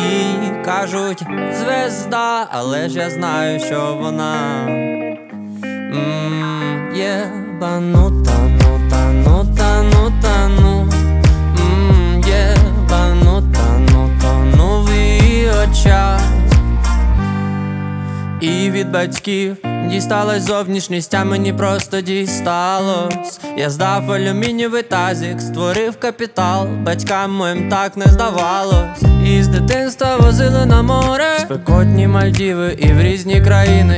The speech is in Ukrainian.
І кажуть, звезда, але ж я знаю, що вона єбанута, нута, нута, нута, ну єбанута, нута, в її очах. І від батьків дісталась зовнішність, а мені просто дісталось. Я здав алюмінієвий тазик, створив капітал, батькам моїм так не здавалось. І з дитинства возили на море, спекотні Мальдіви і в різні країни.